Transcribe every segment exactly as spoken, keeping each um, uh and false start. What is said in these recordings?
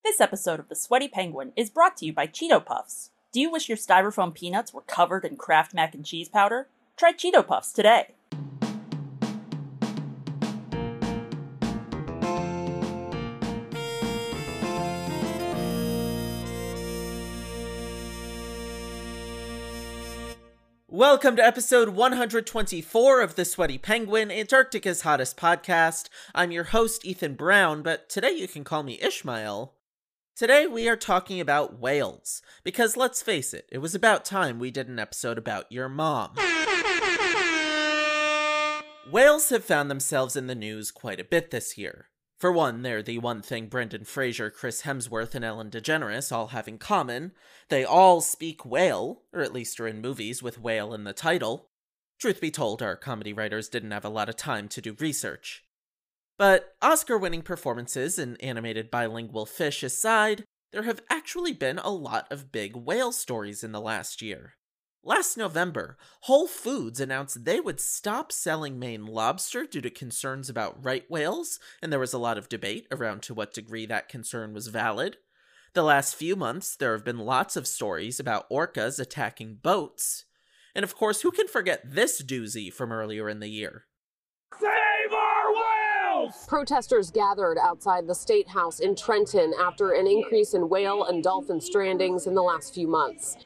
This episode of The Sweaty Penguin is brought to you by Cheeto Puffs. Do you wish your styrofoam peanuts were covered in Kraft mac and cheese powder? Try Cheeto Puffs today. Welcome to episode one hundred twenty-four of The Sweaty Penguin, Antarctica's hottest podcast. I'm your host, Ethan Brown, but today you can call me Ishmael. Today we are talking about whales, because let's face it, it was about time we did an episode about your mom. Whales have found themselves in the news quite a bit this year. For one, they're the one thing Brendan Fraser, Chris Hemsworth, and Ellen DeGeneres all have in common. They all speak whale, or at least are in movies with whale in the title. Truth be told, our comedy writers didn't have a lot of time to do research. But Oscar-winning performances in animated bilingual fish aside, there have actually been a lot of big whale stories in the last year. Last November, Whole Foods announced they would stop selling Maine lobster due to concerns about right whales, and there was a lot of debate around to what degree that concern was valid. The last few months, there have been lots of stories about orcas attacking boats. And of course, who can forget this doozy from earlier in the year? Save our whales! Protesters gathered outside the State House in Trenton after an increase in whale and dolphin strandings in the last few months.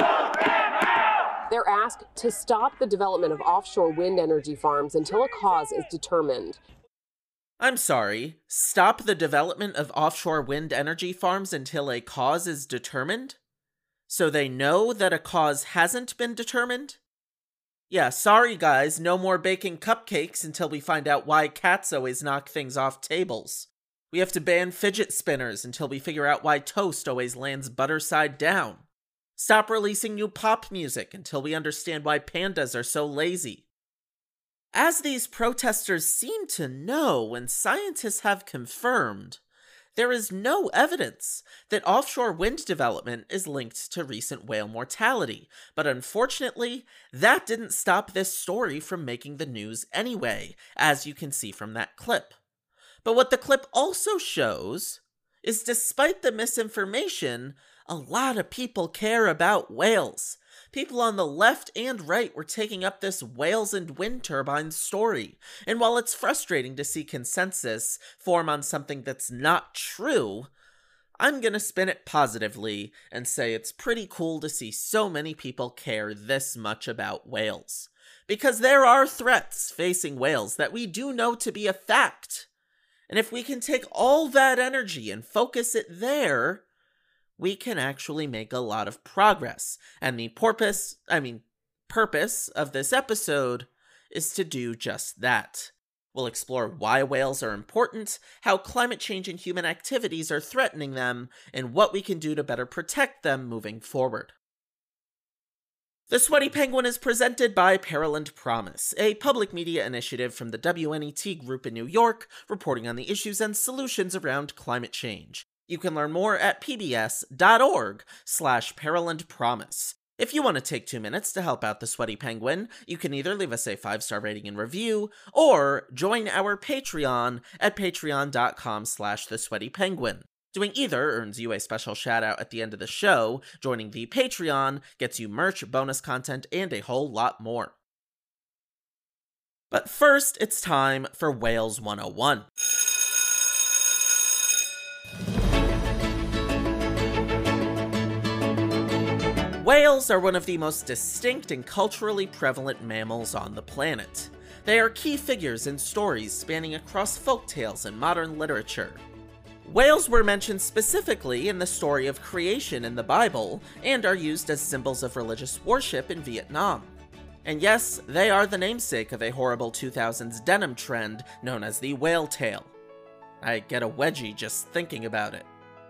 They're asked to stop the development of offshore wind energy farms until a cause is determined. I'm sorry, stop the development of offshore wind energy farms until a cause is determined? So they know that a cause hasn't been determined? Yeah, sorry guys, no more baking cupcakes until we find out why cats always knock things off tables. We have to ban fidget spinners until we figure out why toast always lands butter side down. Stop releasing new pop music until we understand why pandas are so lazy. As these protesters seem to know and scientists have confirmed, there is no evidence that offshore wind development is linked to recent whale mortality, but unfortunately, that didn't stop this story from making the news anyway, as you can see from that clip. But what the clip also shows is despite the misinformation, a lot of people care about whales. People on the left and right were taking up this whales and wind turbines story. And while it's frustrating to see consensus form on something that's not true, I'm gonna spin it positively and say it's pretty cool to see so many people care this much about whales. Because there are threats facing whales that we do know to be a fact. And if we can take all that energy and focus it there, we can actually make a lot of progress. And the purpose, I mean, purpose of this episode is to do just that. We'll explore why whales are important, how climate change and human activities are threatening them, and what we can do to better protect them moving forward. The Sweaty Penguin is presented by Pereland Promise, a public media initiative from the W N E T group in New York, reporting on the issues and solutions around climate change. You can learn more at pbs.org slash Pereland Promise. If you want to take two minutes to help out the Sweaty Penguin, you can either leave us a five-star rating and review, or join our Patreon at patreon.com slash the Sweaty Penguin. Doing either earns you a special shout-out at the end of the show. Joining the Patreon gets you merch, bonus content, and a whole lot more. But first, it's time for Whales one oh one. Whales are one of the most distinct and culturally prevalent mammals on the planet. They are key figures in stories spanning across folktales and modern literature. Whales were mentioned specifically in the story of creation in the Bible, and are used as symbols of religious worship in Vietnam. And yes, they are the namesake of a horrible two thousands denim trend known as the whale tail. I get a wedgie just thinking about it.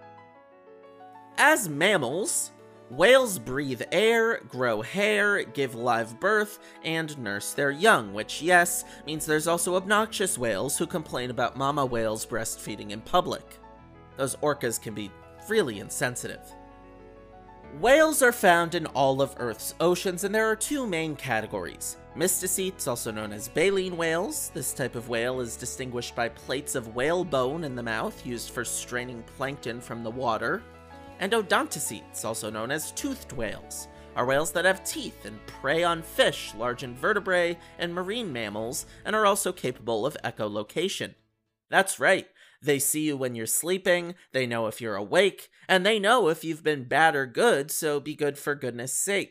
As mammals, whales breathe air, grow hair, give live birth, and nurse their young, which, yes, means there's also obnoxious whales who complain about mama whales breastfeeding in public. Those orcas can be really insensitive. Whales are found in all of Earth's oceans, and there are two main categories. Mysticetes, also known as baleen whales. This type of whale is distinguished by plates of whale bone in the mouth used for straining plankton from the water. And Odontocetes, also known as toothed whales, are whales that have teeth and prey on fish, large invertebrate, and marine mammals, and are also capable of echolocation. That's right. They see you when you're sleeping, they know if you're awake, and they know if you've been bad or good, so be good for goodness sake.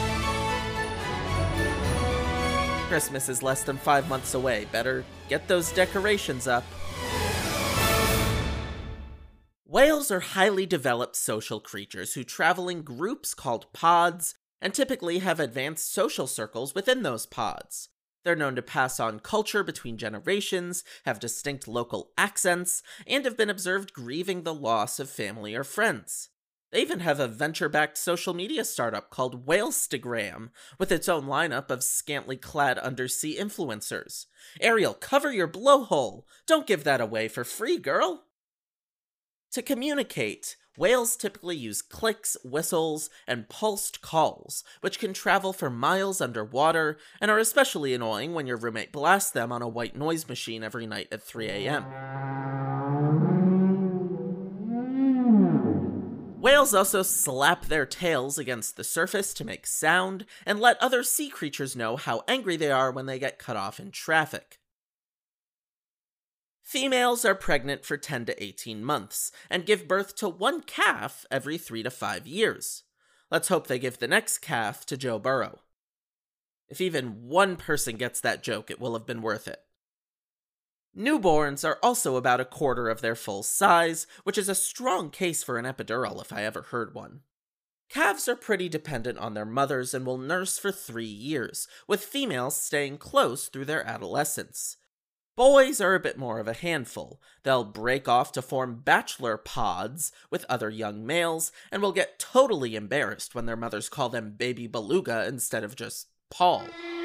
Christmas is less than five months away. Better get those decorations up. Whales are highly developed social creatures who travel in groups called pods, and typically have advanced social circles within those pods. They're known to pass on culture between generations, have distinct local accents, and have been observed grieving the loss of family or friends. They even have a venture-backed social media startup called Whalestagram, with its own lineup of scantily clad undersea influencers. Ariel, cover your blowhole! Don't give that away for free, girl! To communicate, whales typically use clicks, whistles, and pulsed calls, which can travel for miles underwater and are especially annoying when your roommate blasts them on a white noise machine every night at three a.m. Whales also slap their tails against the surface to make sound and let other sea creatures know how angry they are when they get cut off in traffic. Females are pregnant for ten to eighteen months, and give birth to one calf every three to five years. Let's hope they give the next calf to Joe Burrow. If even one person gets that joke, it will have been worth it. Newborns are also about a quarter of their full size, which is a strong case for an epidural if I ever heard one. Calves are pretty dependent on their mothers and will nurse for three years, with females staying close through their adolescence. Boys are a bit more of a handful. They'll break off to form bachelor pods with other young males, and will get totally embarrassed when their mothers call them baby beluga instead of just Paul.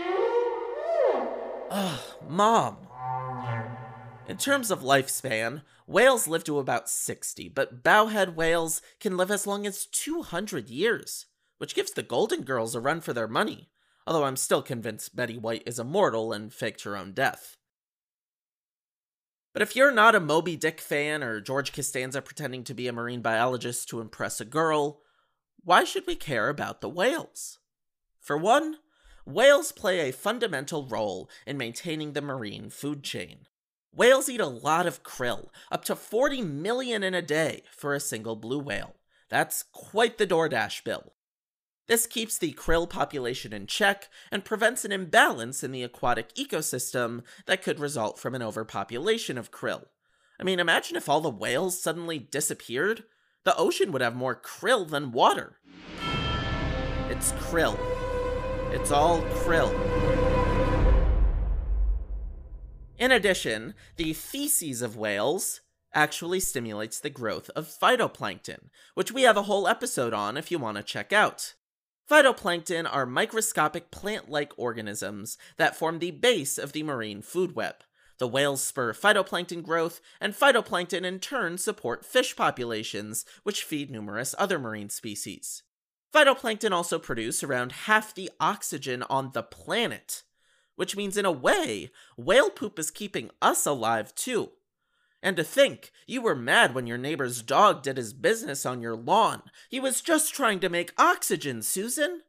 Ugh, Mom. In terms of lifespan, whales live to about sixty, but bowhead whales can live as long as two hundred years, which gives the Golden Girls a run for their money, although I'm still convinced Betty White is immortal and faked her own death. But if you're not a Moby Dick fan or George Costanza pretending to be a marine biologist to impress a girl, why should we care about the whales? For one, whales play a fundamental role in maintaining the marine food chain. Whales eat a lot of krill, up to forty million in a day for a single blue whale. That's quite the DoorDash bill. This keeps the krill population in check and prevents an imbalance in the aquatic ecosystem that could result from an overpopulation of krill. I mean, imagine if all the whales suddenly disappeared. The ocean would have more krill than water. It's krill. It's all krill. In addition, the feces of whales actually stimulates the growth of phytoplankton, which we have a whole episode on if you want to check out. Phytoplankton are microscopic plant-like organisms that form the base of the marine food web. The whales spur phytoplankton growth, and phytoplankton in turn support fish populations, which feed numerous other marine species. Phytoplankton also produce around half the oxygen on the planet, which means in a way, whale poop is keeping us alive too. And to think, you were mad when your neighbor's dog did his business on your lawn. He was just trying to make oxygen, Susan.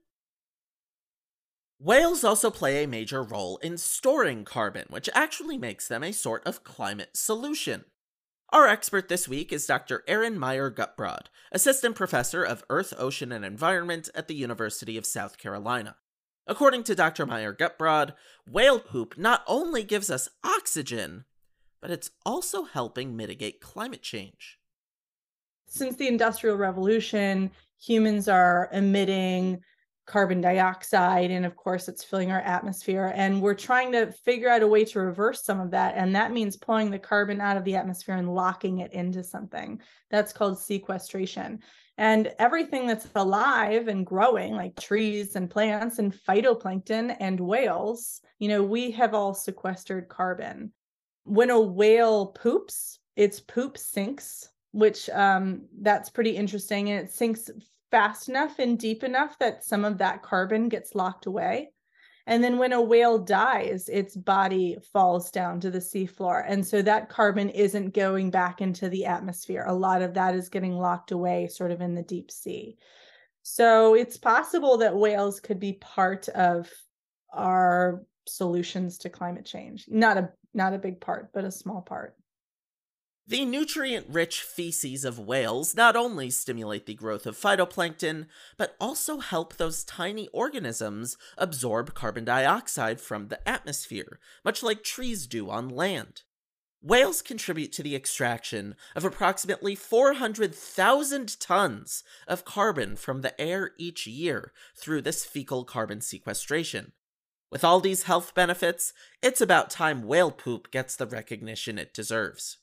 Whales also play a major role in storing carbon, which actually makes them a sort of climate solution. Our expert this week is Doctor Erin Meyer-Gutbrod, Assistant Professor of Earth, Ocean, and Environment at the University of South Carolina. According to Doctor Meyer-Gutbrod, whale poop not only gives us oxygen, but it's also helping mitigate climate change. Since the Industrial Revolution, humans are emitting carbon dioxide, and of course it's filling our atmosphere, and we're trying to figure out a way to reverse some of that, and that means pulling the carbon out of the atmosphere and locking it into something. That's called sequestration. And everything that's alive and growing, like trees and plants and phytoplankton and whales, you know, we have all sequestered carbon. When a whale poops, its poop sinks, which um, that's pretty interesting. And it sinks fast enough and deep enough that some of that carbon gets locked away. And then when a whale dies, its body falls down to the seafloor. And so that carbon isn't going back into the atmosphere. A lot of that is getting locked away sort of in the deep sea. So it's possible that whales could be part of our solutions to climate change. Not a not a big part, but a small part. The nutrient-rich feces of whales not only stimulate the growth of phytoplankton, but also help those tiny organisms absorb carbon dioxide from the atmosphere, much like trees do on land. Whales contribute to the extraction of approximately four hundred thousand tons of carbon from the air each year through this fecal carbon sequestration. With all these health benefits, it's about time whale poop gets the recognition it deserves.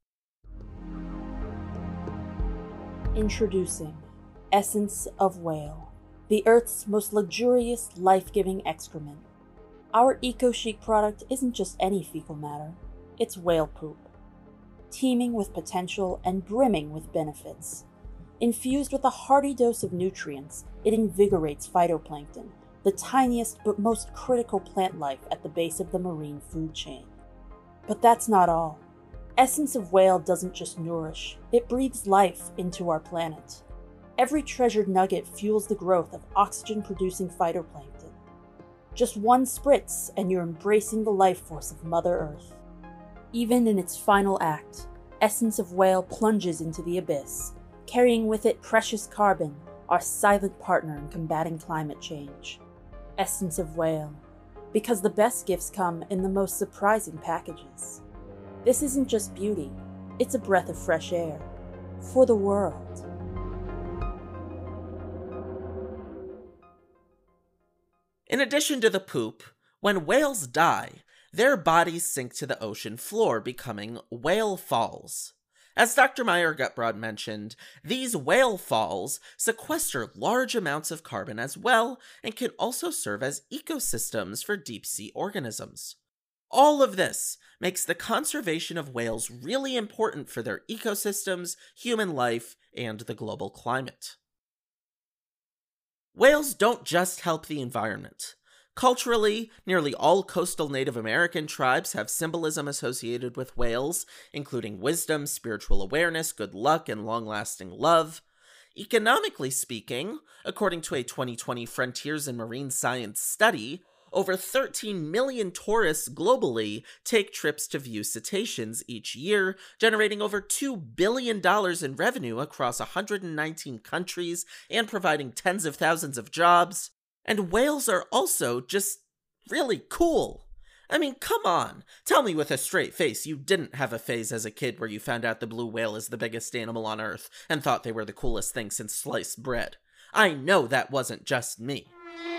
Introducing Essence of Whale, the Earth's most luxurious, life-giving excrement. Our EcoChic product isn't just any fecal matter, it's whale poop. Teeming with potential and brimming with benefits. Infused with a hearty dose of nutrients, it invigorates phytoplankton, the tiniest but most critical plant life at the base of the marine food chain. But that's not all. Essence of Whale doesn't just nourish, it breathes life into our planet. Every treasured nugget fuels the growth of oxygen-producing phytoplankton. Just one spritz and you're embracing the life force of Mother Earth. Even in its final act, Essence of Whale plunges into the abyss, carrying with it precious carbon, our silent partner in combating climate change. Essence of Whale, because the best gifts come in the most surprising packages. This isn't just beauty, it's a breath of fresh air. For the world. In addition to the poop, when whales die, their bodies sink to the ocean floor, becoming whale falls. As Doctor Meyer Gutbrod mentioned, these whale falls sequester large amounts of carbon as well, and can also serve as ecosystems for deep-sea organisms. All of this makes the conservation of whales really important for their ecosystems, human life, and the global climate. Whales don't just help the environment. Culturally, nearly all coastal Native American tribes have symbolism associated with whales, including wisdom, spiritual awareness, good luck, and long-lasting love. Economically speaking, according to a twenty twenty Frontiers in Marine Science study, over thirteen million tourists globally take trips to view cetaceans each year, generating over two billion dollars in revenue across one hundred nineteen countries and providing tens of thousands of jobs. And whales are also just really cool. I mean, come on. Tell me with a straight face you didn't have a phase as a kid where you found out the blue whale is the biggest animal on Earth and thought they were the coolest thing since sliced bread. I know that wasn't just me.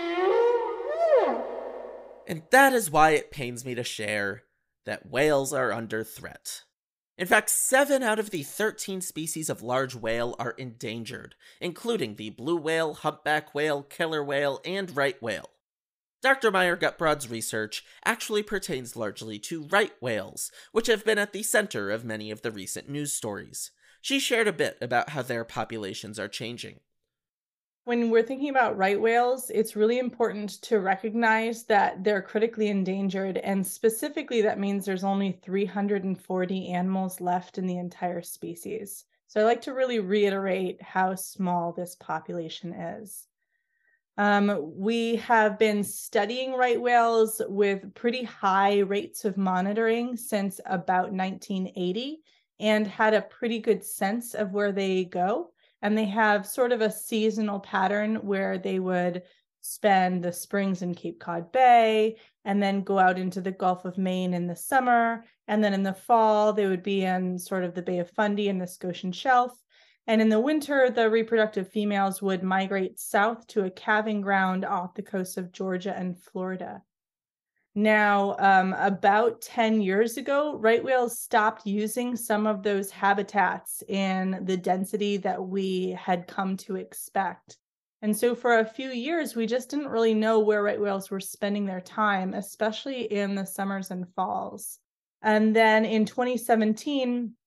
And that is why it pains me to share that whales are under threat. In fact, seven out of the thirteen species of large whale are endangered, including the blue whale, humpback whale, killer whale, and right whale. Doctor Meyer Gutbrod's research actually pertains largely to right whales, which have been at the center of many of the recent news stories. She shared a bit about how their populations are changing. When we're thinking about right whales, it's really important to recognize that they're critically endangered, and specifically that means there's only three hundred forty animals left in the entire species. So I like to really reiterate how small this population is. Um, we have been studying right whales with pretty high rates of monitoring since about nineteen eighty and had a pretty good sense of where they go. And they have sort of a seasonal pattern where they would spend the springs in Cape Cod Bay and then go out into the Gulf of Maine in the summer. And then in the fall, they would be in sort of the Bay of Fundy and the Scotian Shelf. And in the winter, the reproductive females would migrate south to a calving ground off the coast of Georgia and Florida. Now, um, about ten years ago, right whales stopped using some of those habitats in the density that we had come to expect. And so for a few years, we just didn't really know where right whales were spending their time, especially in the summers and falls. And then in twenty seventeen,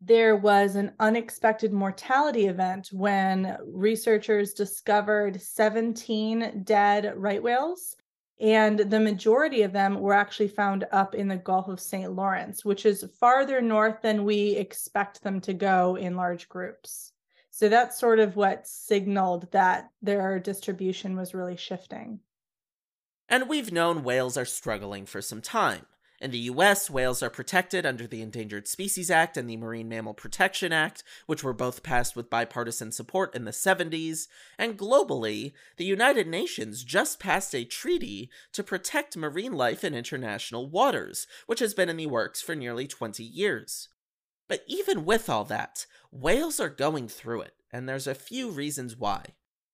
there was an unexpected mortality event when researchers discovered seventeen dead right whales, and the majority of them were actually found up in the Gulf of Saint Lawrence, which is farther north than we expect them to go in large groups. So that's sort of what signaled that their distribution was really shifting. And we've known whales are struggling for some time. In the U S, whales are protected under the Endangered Species Act and the Marine Mammal Protection Act, which were both passed with bipartisan support in the seventies, and globally, the United Nations just passed a treaty to protect marine life in international waters, which has been in the works for nearly twenty years. But even with all that, whales are going through it, and there's a few reasons why.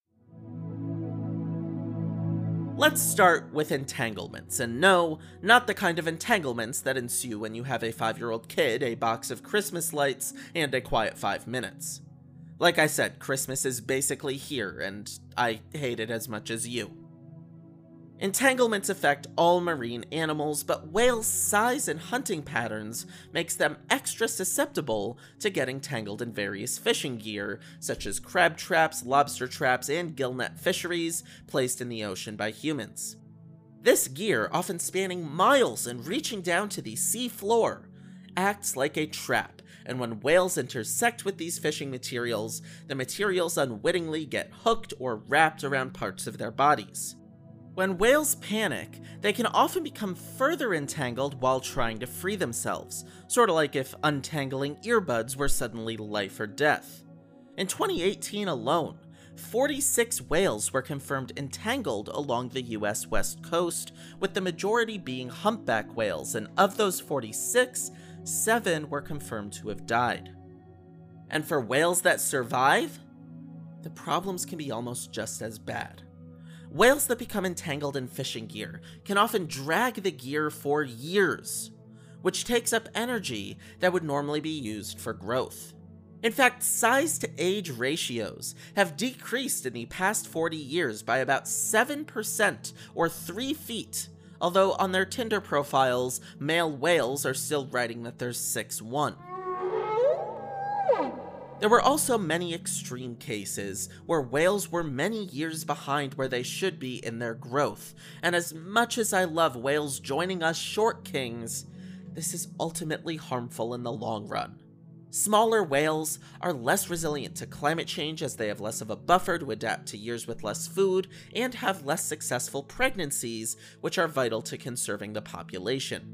Let's start with entanglements, and no, not the kind of entanglements that ensue when you have a five-year-old kid, a box of Christmas lights, and a quiet five minutes. Like I said, Christmas is basically here, and I hate it as much as you. Entanglements affect all marine animals, but whales' size and hunting patterns makes them extra susceptible to getting tangled in various fishing gear, such as crab traps, lobster traps, and gillnet fisheries placed in the ocean by humans. This gear, often spanning miles and reaching down to the sea floor, acts like a trap, and when whales intersect with these fishing materials, the materials unwittingly get hooked or wrapped around parts of their bodies. When whales panic, they can often become further entangled while trying to free themselves, sorta like if untangling earbuds were suddenly life or death. In twenty eighteen alone, forty-six whales were confirmed entangled along the U S West Coast, with the majority being humpback whales, and of those forty-six, seven were confirmed to have died. And for whales that survive, the problems can be almost just as bad. Whales that become entangled in fishing gear can often drag the gear for years, which takes up energy that would normally be used for growth. In fact, size-to-age ratios have decreased in the past forty years by about seven percent, or three feet, although on their Tinder profiles, male whales are still writing that they're six one. There were also many extreme cases where whales were many years behind where they should be in their growth, and as much as I love whales joining us short kings, this is ultimately harmful in the long run. Smaller whales are less resilient to climate change as they have less of a buffer to adapt to years with less food, and have less successful pregnancies, which are vital to conserving the population.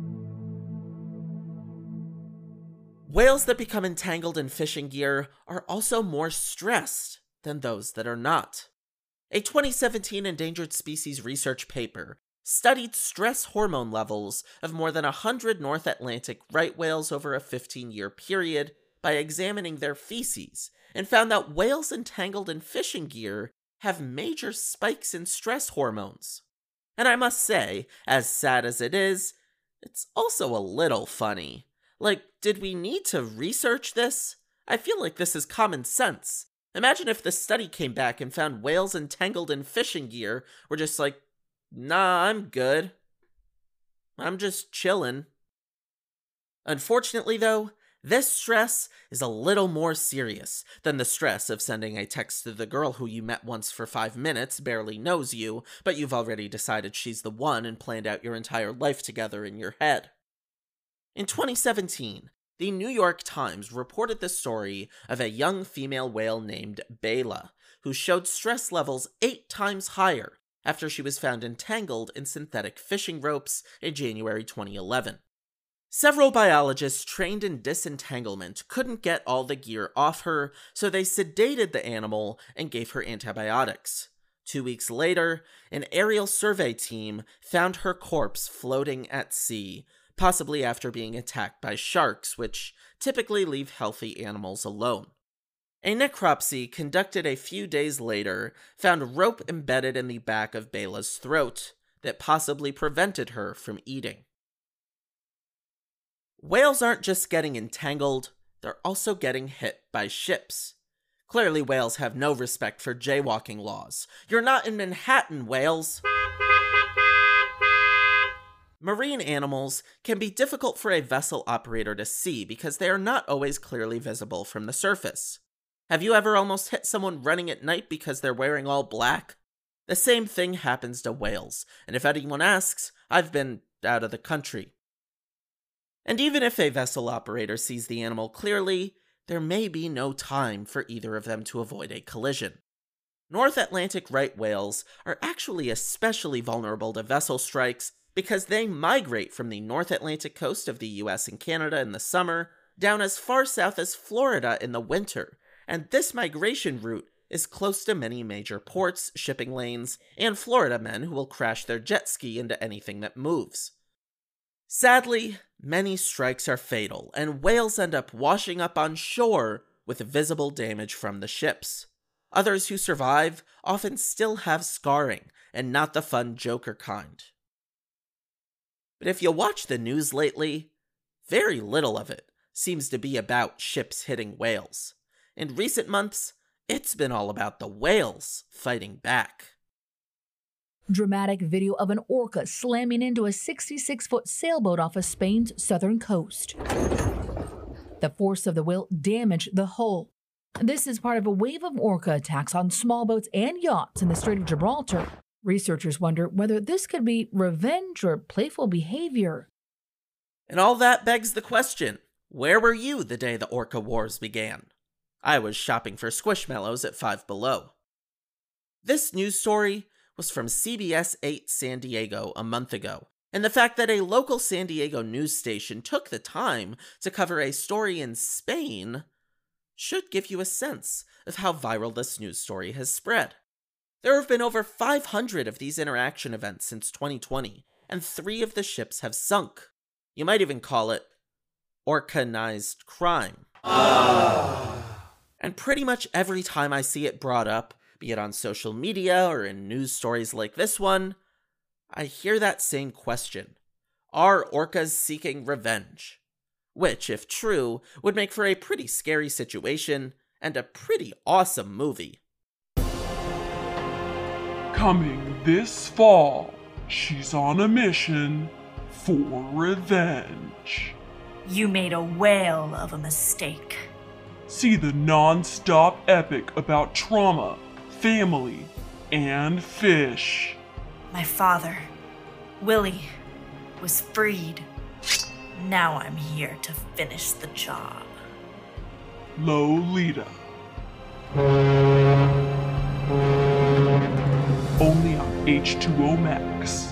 Whales that become entangled in fishing gear are also more stressed than those that are not. A twenty seventeen endangered species research paper studied stress hormone levels of more than one hundred North Atlantic right whales over a fifteen-year period by examining their feces, and found that whales entangled in fishing gear have major spikes in stress hormones. And I must say, as sad as it is, it's also a little funny. Like, did we need to research this? I feel like this is common sense. Imagine if the study came back and found whales entangled in fishing gear were just like, nah, I'm good. I'm just chillin'. Unfortunately, though, this stress is a little more serious than the stress of sending a text to the girl who you met once for five minutes, barely knows you, but you've already decided she's the one and planned out your entire life together in your head. In twenty seventeen, the New York Times reported the story of a young female whale named Bela, who showed stress levels eight times higher after she was found entangled in synthetic fishing ropes in January twenty eleven. Several biologists trained in disentanglement couldn't get all the gear off her, so they sedated the animal and gave her antibiotics. Two weeks later, an aerial survey team found her corpse floating at sea, possibly after being attacked by sharks, which typically leave healthy animals alone. A necropsy conducted a few days later found rope embedded in the back of Bela's throat that possibly prevented her from eating. Whales aren't just getting entangled, they're also getting hit by ships. Clearly, whales have no respect for jaywalking laws. You're not in Manhattan, whales! Marine animals can be difficult for a vessel operator to see because they are not always clearly visible from the surface. Have you ever almost hit someone running at night because they're wearing all black? The same thing happens to whales, and if anyone asks, I've been out of the country. And even if a vessel operator sees the animal clearly, there may be no time for either of them to avoid a collision. North Atlantic right whales are actually especially vulnerable to vessel strikes because they migrate from the North Atlantic coast of the U S and Canada in the summer down as far south as Florida in the winter, and this migration route is close to many major ports, shipping lanes, and Florida men who will crash their jet ski into anything that moves. Sadly, many strikes are fatal, and whales end up washing up on shore with visible damage from the ships. Others who survive often still have scarring, and not the fun Joker kind. But if you watch the news lately, very little of it seems to be about ships hitting whales. In recent months, it's been all about the whales fighting back. Dramatic video of an orca slamming into a sixty-six foot sailboat off of Spain's southern coast. The force of the whale damaged the hull. This is part of a wave of orca attacks on small boats and yachts in the Strait of Gibraltar. Researchers wonder whether this could be revenge or playful behavior. And all that begs the question, where were you the day the orca wars began? I was shopping for Squishmallows at Five Below. This news story was from C B S eight San Diego a month ago, and the fact that a local San Diego news station took the time to cover a story in Spain should give you a sense of how viral this news story has spread. There have been over five hundred of these interaction events since twenty twenty, and three of the ships have sunk. You might even call it organized crime. And pretty much every time I see it brought up, be it on social media or in news stories like this one, I hear that same question. Are orcas seeking revenge? Which, if true, would make for a pretty scary situation and a pretty awesome movie. Coming this fall, she's on a mission for revenge. You made a whale of a mistake. See the non-stop epic about trauma, family, and fish. My father, Willie, was freed. Now I'm here to finish the job. Lolita. Only on H two O Max.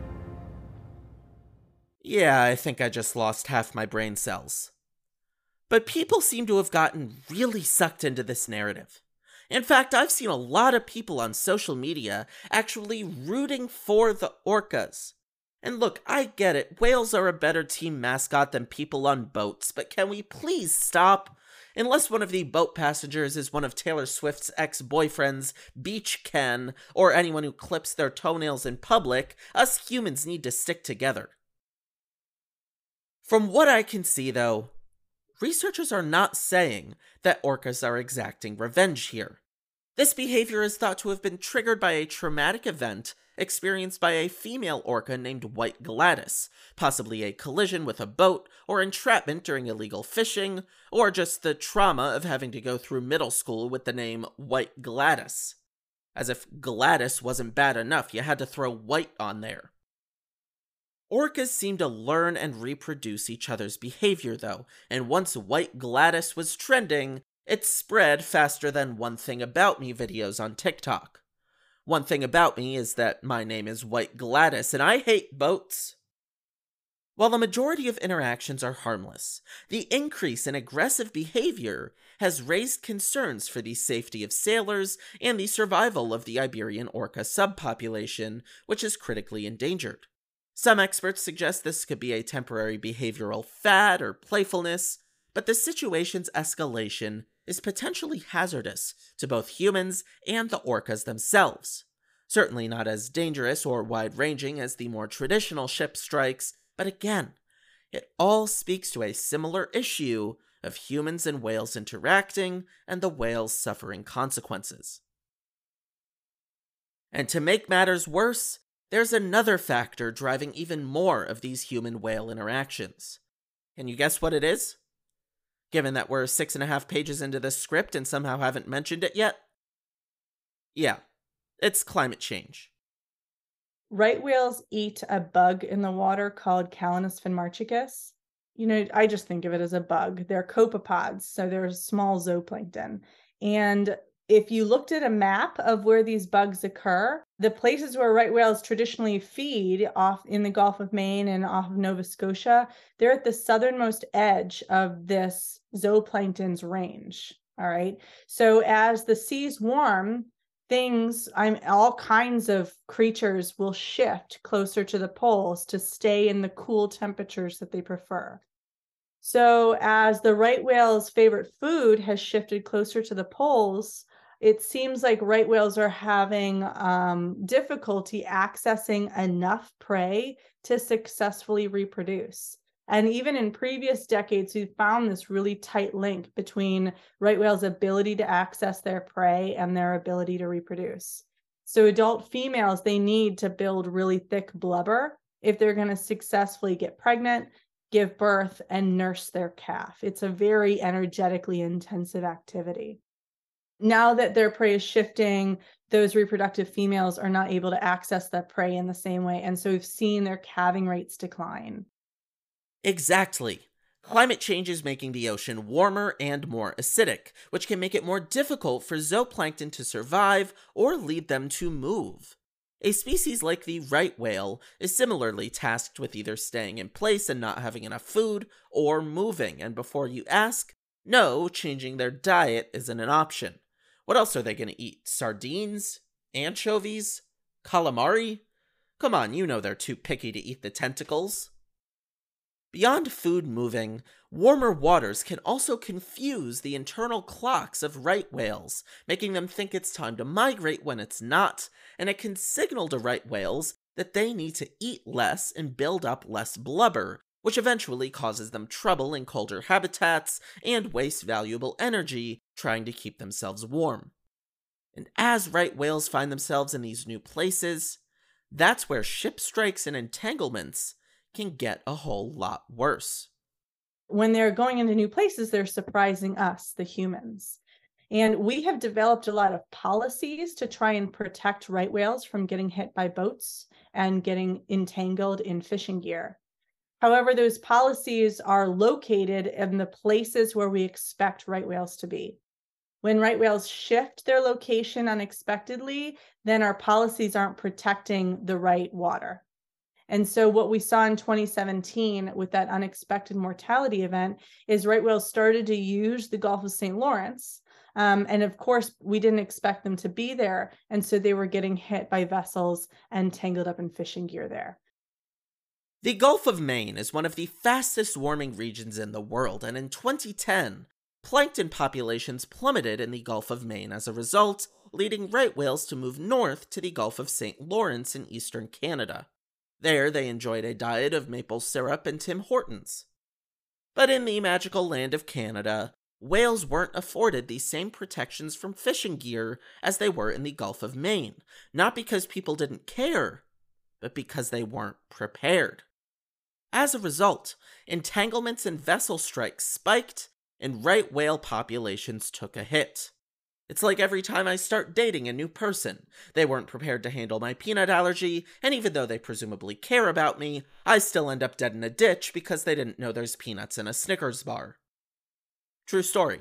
Yeah, I think I just lost half my brain cells. But people seem to have gotten really sucked into this narrative. In fact, I've seen a lot of people on social media actually rooting for the orcas. And look, I get it, whales are a better team mascot than people on boats, but can we please stop? Unless one of the boat passengers is one of Taylor Swift's ex-boyfriends, Beach Ken, or anyone who clips their toenails in public, us humans need to stick together. From what I can see, though, researchers are not saying that orcas are exacting revenge here. This behavior is thought to have been triggered by a traumatic event experienced by a female orca named White Gladys, possibly a collision with a boat, or entrapment during illegal fishing, or just the trauma of having to go through middle school with the name White Gladys. As if Gladys wasn't bad enough, you had to throw white on there. Orcas seem to learn and reproduce each other's behavior, though, and once White Gladys was trending, it spread faster than One Thing About Me videos on TikTok. One thing about me is that my name is White Gladys, and I hate boats. While the majority of interactions are harmless, the increase in aggressive behavior has raised concerns for the safety of sailors and the survival of the Iberian orca subpopulation, which is critically endangered. Some experts suggest this could be a temporary behavioral fad or playfulness, but the situation's escalation is potentially hazardous to both humans and the orcas themselves. Certainly not as dangerous or wide-ranging as the more traditional ship strikes, but again, it all speaks to a similar issue of humans and whales interacting and the whales suffering consequences. And to make matters worse, there's another factor driving even more of these human-whale interactions. Can you guess what it is? Given that we're six and a half pages into this script and somehow haven't mentioned it yet? Yeah, it's climate change. Right whales eat a bug in the water called Calanus finmarchicus. You know, I just think of it as a bug. They're copepods, so they're small zooplankton. And if you looked at a map of where these bugs occur, the places where right whales traditionally feed off in the Gulf of Maine and off of Nova Scotia, they're at the southernmost edge of this zooplankton's range. All right. So as the seas warm, things, I'm all kinds of creatures will shift closer to the poles to stay in the cool temperatures that they prefer. So as the right whale's favorite food has shifted closer to the poles, it seems like right whales are having um, difficulty accessing enough prey to successfully reproduce. And even in previous decades, we've found this really tight link between right whales' ability to access their prey and their ability to reproduce. So adult females, they need to build really thick blubber if they're going to successfully get pregnant, give birth, and nurse their calf. It's a very energetically intensive activity. Now that their prey is shifting, those reproductive females are not able to access their prey in the same way. And so we've seen their calving rates decline. Exactly. Climate change is making the ocean warmer and more acidic, which can make it more difficult for zooplankton to survive or lead them to move. A species like the right whale is similarly tasked with either staying in place and not having enough food, or moving, and before you ask, no, changing their diet isn't an option. What else are they going to eat? Sardines? Anchovies? Calamari? Come on, you know they're too picky to eat the tentacles. Beyond food moving, warmer waters can also confuse the internal clocks of right whales, making them think it's time to migrate when it's not, and it can signal to right whales that they need to eat less and build up less blubber, which eventually causes them trouble in colder habitats and waste valuable energy trying to keep themselves warm. And as right whales find themselves in these new places, that's where ship strikes and entanglements can get a whole lot worse. When they're going into new places, they're surprising us, the humans. And we have developed a lot of policies to try and protect right whales from getting hit by boats and getting entangled in fishing gear. However, those policies are located in the places where we expect right whales to be. When right whales shift their location unexpectedly, then our policies aren't protecting the right water. And so what we saw in twenty seventeen with that unexpected mortality event is right whales started to use the Gulf of Saint Lawrence. Um, and of course, we didn't expect them to be there. And so they were getting hit by vessels and tangled up in fishing gear there. The Gulf of Maine is one of the fastest warming regions in the world, and in twenty ten, plankton populations plummeted in the Gulf of Maine as a result, leading right whales to move north to the Gulf of Saint Lawrence in eastern Canada. There, they enjoyed a diet of maple syrup and Tim Hortons. But in the magical land of Canada, whales weren't afforded the same protections from fishing gear as they were in the Gulf of Maine, not because people didn't care, but because they weren't prepared. As a result, entanglements and vessel strikes spiked, and right whale populations took a hit. It's like every time I start dating a new person. They weren't prepared to handle my peanut allergy, and even though they presumably care about me, I still end up dead in a ditch because they didn't know there's peanuts in a Snickers bar. True story.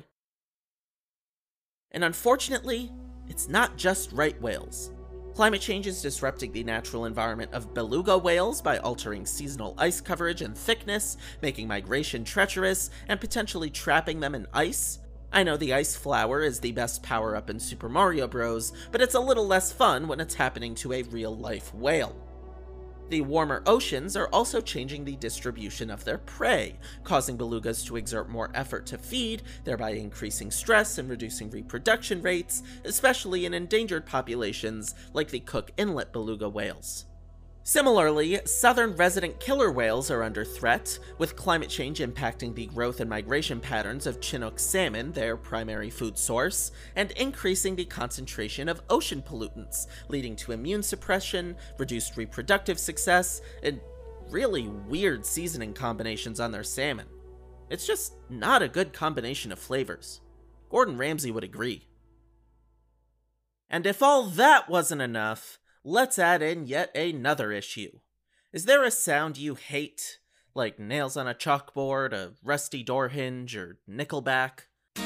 And unfortunately, it's not just right whales. Climate change is disrupting the natural environment of beluga whales by altering seasonal ice coverage and thickness, making migration treacherous, and potentially trapping them in ice. I know the ice flower is the best power-up in Super Mario Bros., but it's a little less fun when it's happening to a real-life whale. The warmer oceans are also changing the distribution of their prey, causing belugas to exert more effort to feed, thereby increasing stress and reducing reproduction rates, especially in endangered populations like the Cook Inlet beluga whales. Similarly, southern resident killer whales are under threat, with climate change impacting the growth and migration patterns of Chinook salmon, their primary food source, and increasing the concentration of ocean pollutants, leading to immune suppression, reduced reproductive success, and really weird seasoning combinations on their salmon. It's just not a good combination of flavors. Gordon Ramsay would agree. And if all that wasn't enough, let's add in yet another issue. Is there a sound you hate? Like nails on a chalkboard, a rusty door hinge, or Nickelback?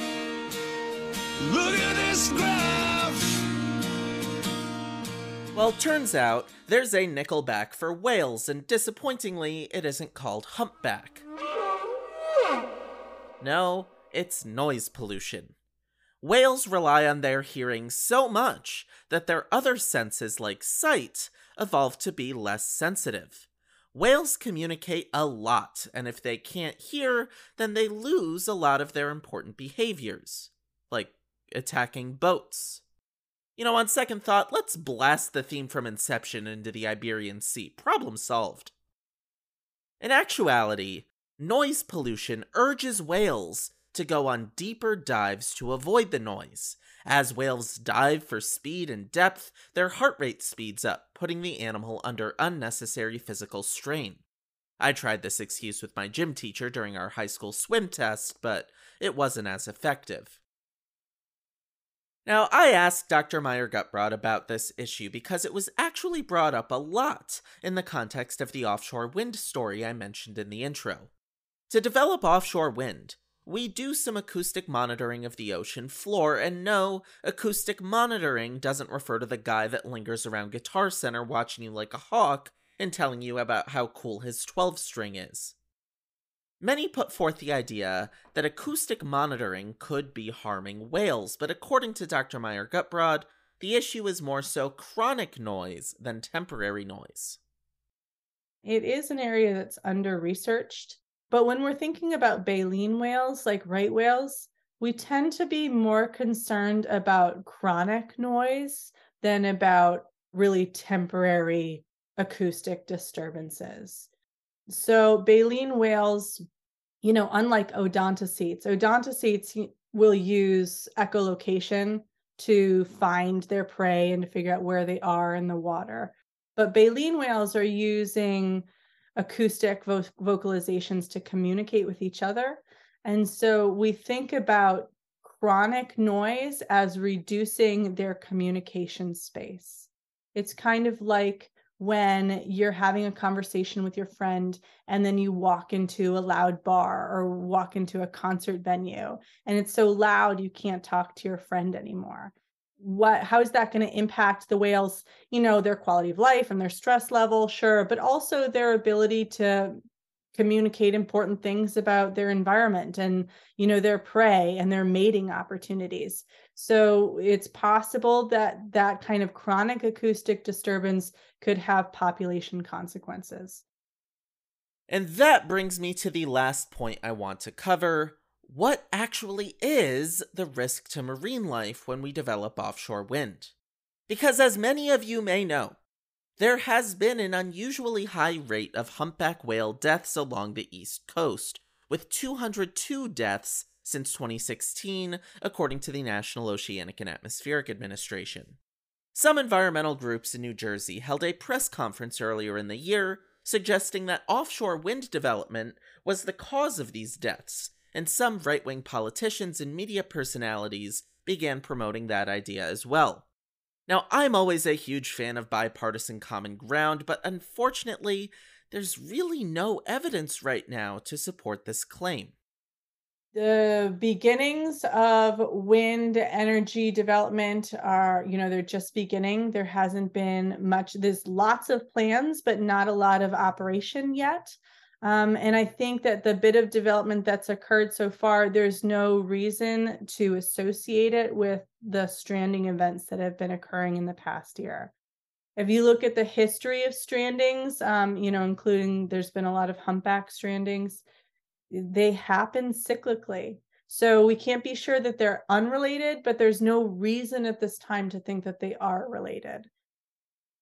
Look at this graph! Well, turns out, there's a Nickelback for whales, and disappointingly, it isn't called humpback. No, it's noise pollution. Whales rely on their hearing so much that their other senses, like sight, evolve to be less sensitive. Whales communicate a lot, and if they can't hear, then they lose a lot of their important behaviors, like attacking boats. You know, on second thought, let's blast the theme from Inception into the Iberian Sea. Problem solved. In actuality, noise pollution urges whales to go on deeper dives to avoid the noise. As whales dive for speed and depth, their heart rate speeds up, putting the animal under unnecessary physical strain. I tried this excuse with my gym teacher during our high school swim test, but it wasn't as effective. Now, I asked Doctor Meyer-Gutbrod about this issue because it was actually brought up a lot in the context of the offshore wind story I mentioned in the intro. To develop offshore wind, we do some acoustic monitoring of the ocean floor, and no, acoustic monitoring doesn't refer to the guy that lingers around Guitar Center watching you like a hawk and telling you about how cool his twelve string is. Many put forth the idea that acoustic monitoring could be harming whales, but according to Doctor Meyer-Gutbrod, the issue is more so chronic noise than temporary noise. It is an area that's under-researched. But when we're thinking about baleen whales, like right whales, we tend to be more concerned about chronic noise than about really temporary acoustic disturbances. So baleen whales, you know, unlike odontocetes, odontocetes will use echolocation to find their prey and to figure out where they are in the water. But baleen whales are using acoustic vo- vocalizations to communicate with each other. And so we think about chronic noise as reducing their communication space. It's kind of like when you're having a conversation with your friend and then you walk into a loud bar or walk into a concert venue and it's so loud you can't talk to your friend anymore. What, how is that going to impact the whales, you know, their quality of life and their stress level? Sure. But also their ability to communicate important things about their environment and, you know, their prey and their mating opportunities. So it's possible that that kind of chronic acoustic disturbance could have population consequences. And that brings me to the last point I want to cover. What actually is the risk to marine life when we develop offshore wind? Because as many of you may know, there has been an unusually high rate of humpback whale deaths along the East Coast, with two hundred two deaths since twenty sixteen, according to the National Oceanic and Atmospheric Administration. Some environmental groups in New Jersey held a press conference earlier in the year suggesting that offshore wind development was the cause of these deaths, and some right-wing politicians and media personalities began promoting that idea as well. Now, I'm always a huge fan of bipartisan common ground, but unfortunately, there's really no evidence right now to support this claim. The beginnings of wind energy development are, you know, they're just beginning. There hasn't been much, there's lots of plans, but not a lot of operation yet. Um, and I think that the bit of development that's occurred so far, there's no reason to associate it with the stranding events that have been occurring in the past year. If you look at the history of strandings, um, you know, including there's been a lot of humpback strandings, they happen cyclically. So we can't be sure that they're unrelated, but there's no reason at this time to think that they are related.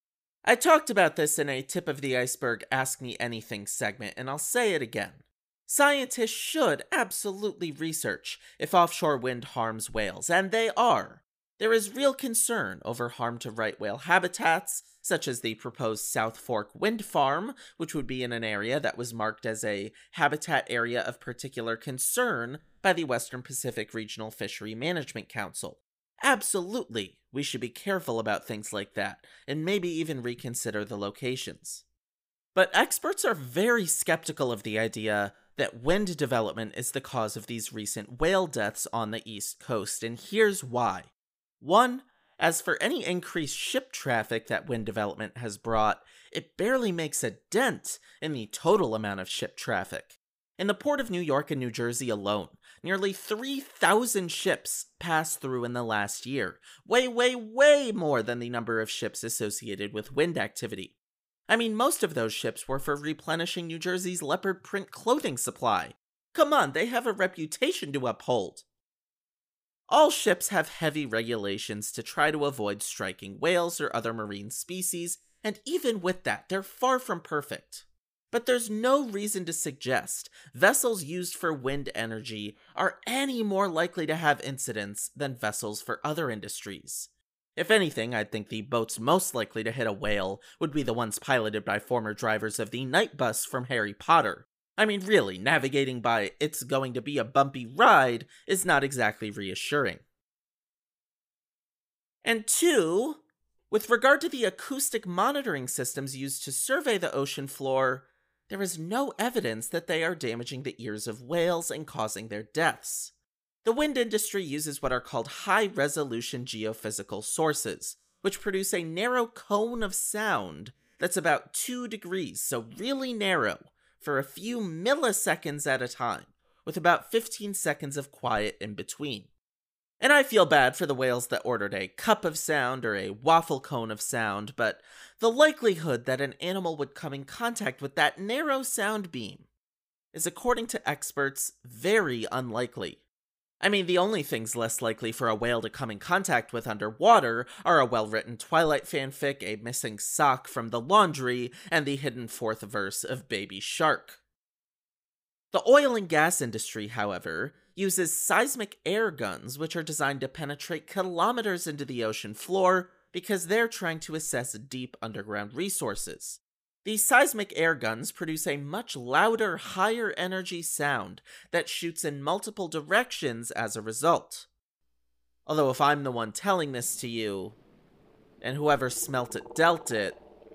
I talked about this in a Tip of the Iceberg Ask Me Anything segment, and I'll say it again. Scientists should absolutely research if offshore wind harms whales, and they are. There is real concern over harm to right whale habitats, such as the proposed South Fork Wind Farm, which would be in an area that was marked as a habitat area of particular concern by the Western Pacific Regional Fishery Management Council. Absolutely, we should be careful about things like that, and maybe even reconsider the locations. But experts are very skeptical of the idea that wind development is the cause of these recent whale deaths on the East Coast, and here's why. One, as for any increased ship traffic that wind development has brought, it barely makes a dent in the total amount of ship traffic. In the Port of New York and New Jersey alone, nearly three thousand ships passed through in the last year, way, way, way more than the number of ships associated with wind activity. I mean, most of those ships were for replenishing New Jersey's leopard print clothing supply. Come on, they have a reputation to uphold. All ships have heavy regulations to try to avoid striking whales or other marine species, and even with that, they're far from perfect. But there's no reason to suggest vessels used for wind energy are any more likely to have incidents than vessels for other industries. If anything, I'd think the boats most likely to hit a whale would be the ones piloted by former drivers of the night bus from Harry Potter. I mean, really, navigating by "it's going to be a bumpy ride" is not exactly reassuring. And two, with regard to the acoustic monitoring systems used to survey the ocean floor, there is no evidence that they are damaging the ears of whales and causing their deaths. The wind industry uses what are called high-resolution geophysical sources, which produce a narrow cone of sound that's about two degrees, so really narrow, for a few milliseconds at a time, with about fifteen seconds of quiet in between. And I feel bad for the whales that ordered a cup of sound or a waffle cone of sound, but the likelihood that an animal would come in contact with that narrow sound beam is, according to experts, very unlikely. I mean, the only things less likely for a whale to come in contact with underwater are a well-written Twilight fanfic, a missing sock from the laundry, and the hidden fourth verse of Baby Shark. The oil and gas industry, however, uses seismic air guns, which are designed to penetrate kilometers into the ocean floor because they're trying to assess deep underground resources. These seismic air guns produce a much louder, higher energy sound that shoots in multiple directions as a result. Although if I'm the one telling this to you, and whoever smelt it dealt it,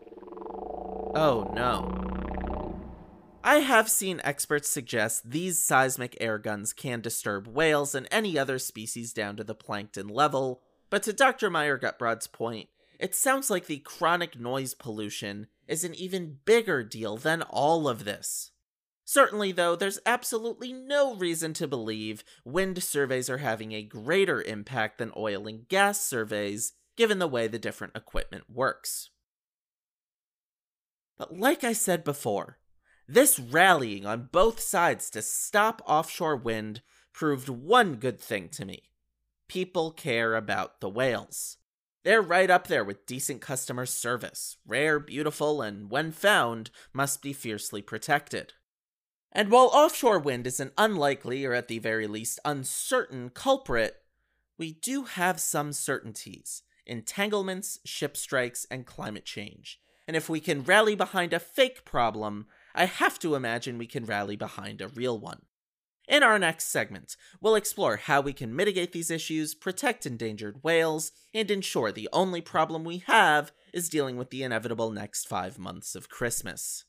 oh no. I have seen experts suggest these seismic air guns can disturb whales and any other species down to the plankton level, but to Doctor Meyer Gutbrod's point, it sounds like the chronic noise pollution is an even bigger deal than all of this. Certainly, though, there's absolutely no reason to believe wind surveys are having a greater impact than oil and gas surveys, given the way the different equipment works. But like I said before, this rallying on both sides to stop offshore wind proved one good thing to me. People care about the whales. They're right up there with decent customer service, rare, beautiful, and when found, must be fiercely protected. And while offshore wind is an unlikely, or at the very least uncertain, culprit, we do have some certainties: entanglements, ship strikes, and climate change. And if we can rally behind a fake problem, I have to imagine we can rally behind a real one. In our next segment, we'll explore how we can mitigate these issues, protect endangered whales, and ensure the only problem we have is dealing with the inevitable next five months of Christmas.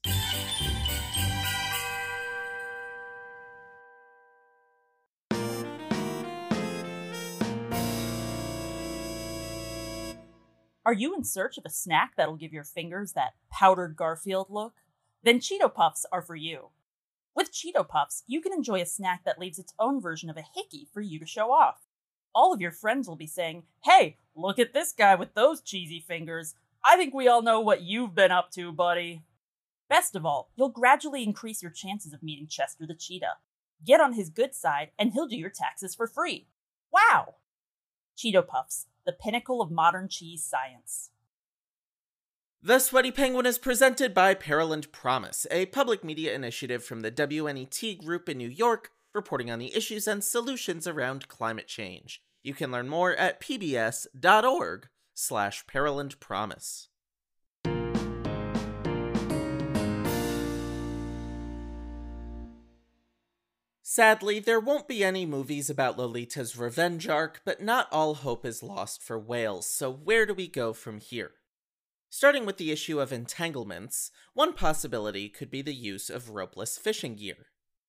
Are you in search of a snack that'll give your fingers that powdered Garfield look? Then Cheeto Puffs are for you. With Cheeto Puffs, you can enjoy a snack that leaves its own version of a hickey for you to show off. All of your friends will be saying, "Hey, look at this guy with those cheesy fingers. I think we all know what you've been up to, buddy." Best of all, you'll gradually increase your chances of meeting Chester the Cheetah. Get on his good side, and he'll do your taxes for free. Wow! Cheeto Puffs, the pinnacle of modern cheese science. The Sweaty Penguin is presented by Peril and Promise, a public media initiative from the W N E T Group in New York, reporting on the issues and solutions around climate change. You can learn more at pbs.org slash Peril and Promise. Sadly, there won't be any movies about Lolita's revenge arc, but not all hope is lost for whales, so where do we go from here? Starting with the issue of entanglements, one possibility could be the use of ropeless fishing gear.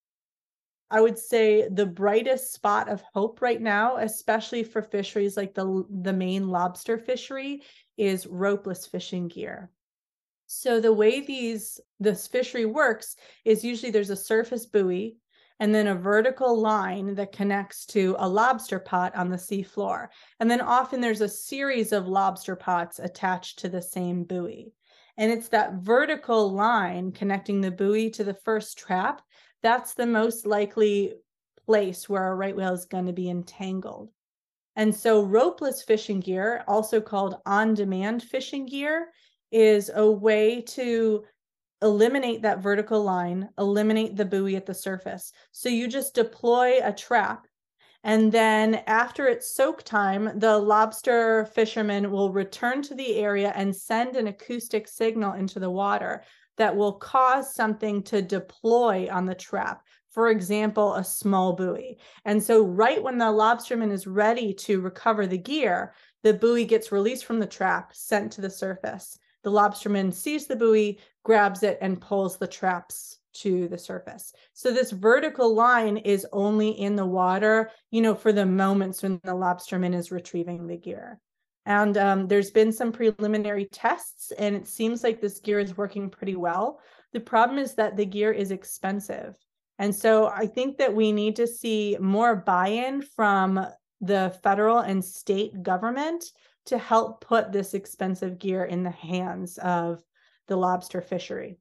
I would say the brightest spot of hope right now, especially for fisheries like the, the Maine lobster fishery, is ropeless fishing gear. So the way these this fishery works is usually there's a surface buoy and then a vertical line that connects to a lobster pot on the seafloor. And then often there's a series of lobster pots attached to the same buoy. And it's that vertical line connecting the buoy to the first trap that's the most likely place where a right whale is going to be entangled. And so ropeless fishing gear, also called on-demand fishing gear, is a way to eliminate that vertical line, eliminate the buoy at the surface. So you just deploy a trap, and then after it's soak time, the lobster fisherman will return to the area and send an acoustic signal into the water that will cause something to deploy on the trap. For example, a small buoy. And so right when the lobsterman is ready to recover the gear, the buoy gets released from the trap, sent to the surface. The lobsterman sees the buoy, grabs it, and pulls the traps to the surface. So this vertical line is only in the water, you know, for the moments when the lobsterman is retrieving the gear. And um, there's been some preliminary tests, and it seems like this gear is working pretty well. The problem is that the gear is expensive. And so I think that we need to see more buy-in from the federal and state government to help put this expensive gear in the hands of the lobster fishery.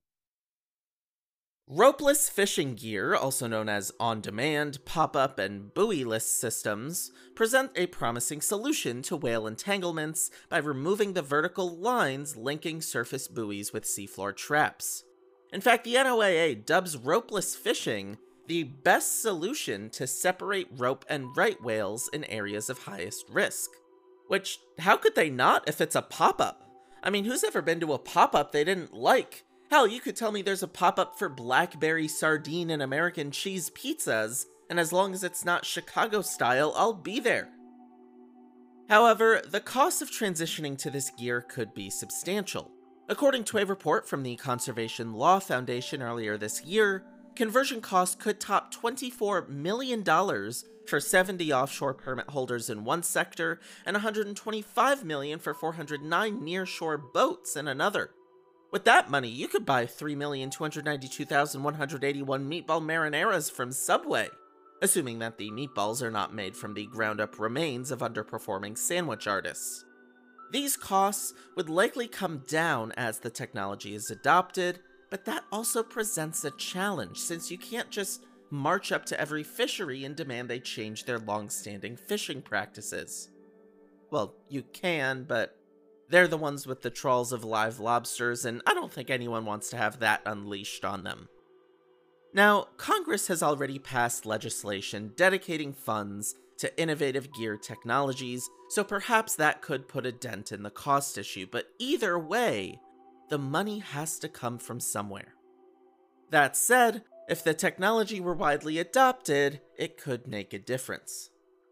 Ropeless fishing gear, also known as on-demand, pop-up, and buoyless systems, present a promising solution to whale entanglements by removing the vertical lines linking surface buoys with seafloor traps. In fact, the N O A A dubs ropeless fishing the best solution to separate rope and right whales in areas of highest risk. Which, how could they not if it's a pop-up? I mean, who's ever been to a pop-up they didn't like? Hell, you could tell me there's a pop-up for blackberry sardine and American cheese pizzas, and as long as it's not Chicago style, I'll be there. However, the cost of transitioning to this gear could be substantial. According to a report from the Conservation Law Foundation earlier this year, conversion costs could top twenty-four million dollars for seventy offshore permit holders in one sector and one hundred twenty-five million dollars for four hundred nine nearshore boats in another. With that money, you could buy three million two hundred ninety-two thousand one hundred eighty-one meatball marineras from Subway, assuming that the meatballs are not made from the ground-up remains of underperforming sandwich artists. These costs would likely come down as the technology is adopted, but that also presents a challenge, since you can't just march up to every fishery and demand they change their long-standing fishing practices. Well, you can, but they're the ones with the trawls of live lobsters, and I don't think anyone wants to have that unleashed on them. Now, Congress has already passed legislation dedicating funds to innovative gear technologies, so perhaps that could put a dent in the cost issue, but either way, the money has to come from somewhere. That said, if the technology were widely adopted, it could make a difference.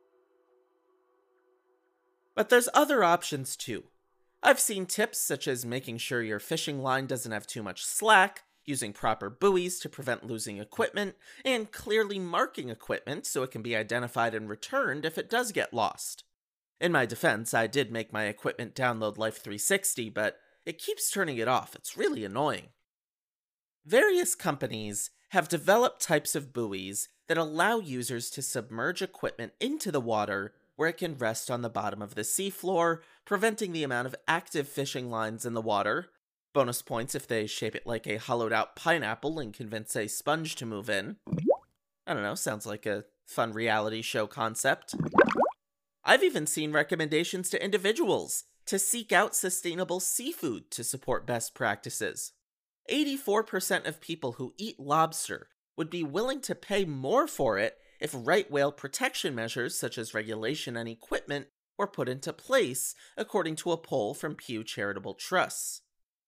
But there's other options too. I've seen tips such as making sure your fishing line doesn't have too much slack, using proper buoys to prevent losing equipment, and clearly marking equipment so it can be identified and returned if it does get lost. In my defense, I did make my equipment download Life three sixty, but it keeps turning it off. It's really annoying. Various companies have developed types of buoys that allow users to submerge equipment into the water where it can rest on the bottom of the seafloor, preventing the amount of active fishing lines in the water. Bonus points if they shape it like a hollowed-out pineapple and convince a sponge to move in. I don't know, sounds like a fun reality show concept. I've even seen recommendations to individuals to seek out sustainable seafood to support best practices. eighty-four percent of people who eat lobster would be willing to pay more for it if right whale protection measures such as regulation and equipment were put into place, according to a poll from Pew Charitable Trusts.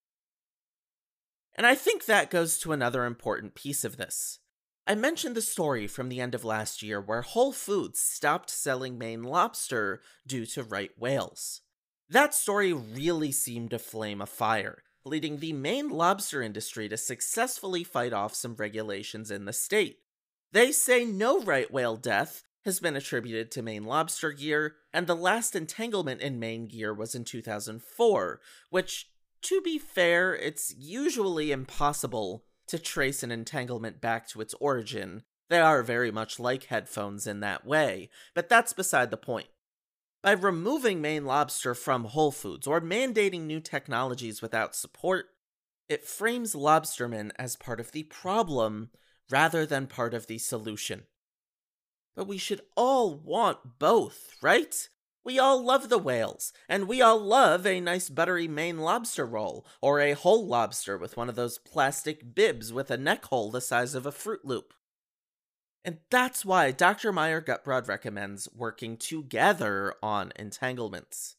And I think that goes to another important piece of this. I mentioned the story from the end of last year where Whole Foods stopped selling Maine lobster due to right whales. That story really seemed to flame a fire, leading the Maine lobster industry to successfully fight off some regulations in the state. They say no right whale death has been attributed to Maine lobster gear, and the last entanglement in Maine gear was in two thousand four, which, to be fair, it's usually impossible to trace an entanglement back to its origin. They are very much like headphones in that way, but that's beside the point. By removing Maine lobster from Whole Foods or mandating new technologies without support, it frames lobstermen as part of the problem rather than part of the solution. But we should all want both, right? We all love the whales, and we all love a nice buttery Maine lobster roll, or a whole lobster with one of those plastic bibs with a neck hole the size of a Fruit Loop. And that's why Doctor Meyer Gutbrod recommends working together on entanglements.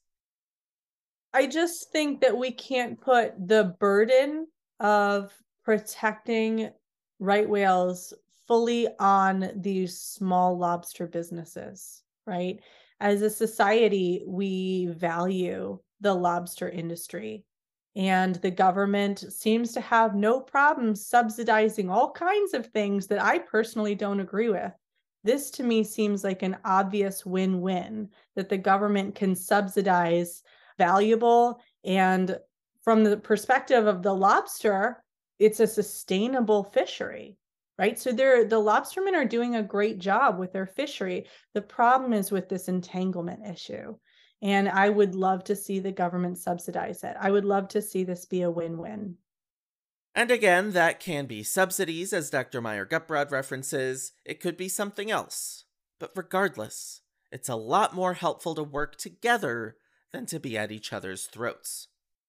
I just think that we can't put the burden of protecting right whales fully on these small lobster businesses, right? As a society, we value the lobster industry, and the government seems to have no problem subsidizing all kinds of things that I personally don't agree with. This to me seems like an obvious win-win, that the government can subsidize valuable, and from the perspective of the lobster, it's a sustainable fishery. Right? So they're, the lobstermen are doing a great job with their fishery. The problem is with this entanglement issue. And I would love to see the government subsidize it. I would love to see this be a win-win. And again, that can be subsidies, as Doctor Meyer Gutbrod references. It could be something else. But regardless, it's a lot more helpful to work together than to be at each other's throats.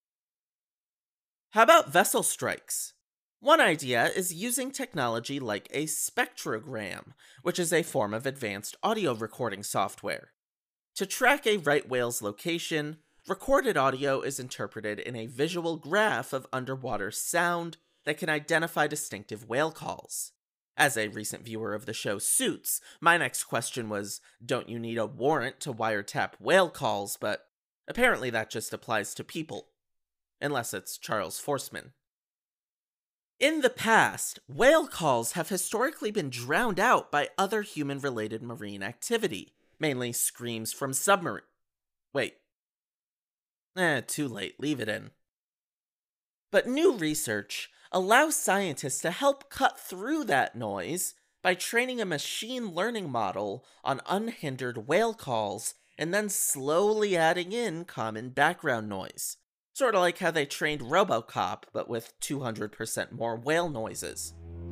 How about vessel strikes? One idea is using technology like a spectrogram, which is a form of advanced audio recording software. To track a right whale's location, recorded audio is interpreted in a visual graph of underwater sound that can identify distinctive whale calls. As a recent viewer of the show Suits, my next question was, don't you need a warrant to wiretap whale calls? But apparently that just applies to people. Unless it's Charles Forsman. In the past, whale calls have historically been drowned out by other human-related marine activity, mainly screams from submarine. Wait. Eh, too late, leave it in. But new research allows scientists to help cut through that noise by training a machine learning model on unhindered whale calls and then slowly adding in common background noise. Sort of like how they trained RoboCop, but with two hundred percent more whale noises.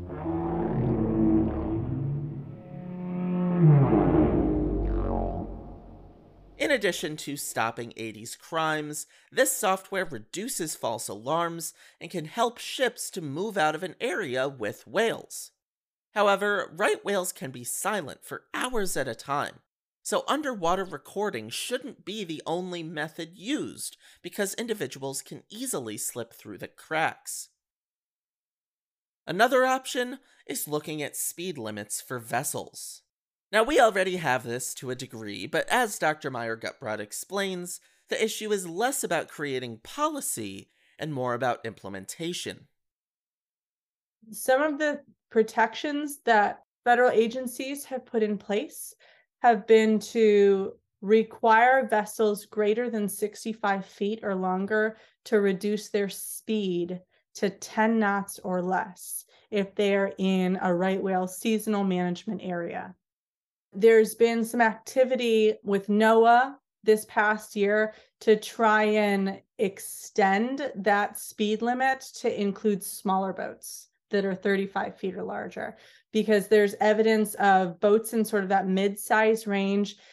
In addition to stopping eighties crimes, this software reduces false alarms and can help ships to move out of an area with whales. However, right whales can be silent for hours at a time, so underwater recording shouldn't be the only method used, because individuals can easily slip through the cracks. Another option is looking at speed limits for vessels. Now, we already have this to a degree, but as Doctor Meyer Gutbrod explains, the issue is less about creating policy and more about implementation. Some of the protections that federal agencies have put in place have been to require vessels greater than sixty-five feet or longer to reduce their speed to ten knots or less if they're in a right whale seasonal management area. There's been some activity with NOAA this past year to try and extend that speed limit to include smaller boats that are thirty-five feet or larger, because there's evidence of boats in sort of that mid-size range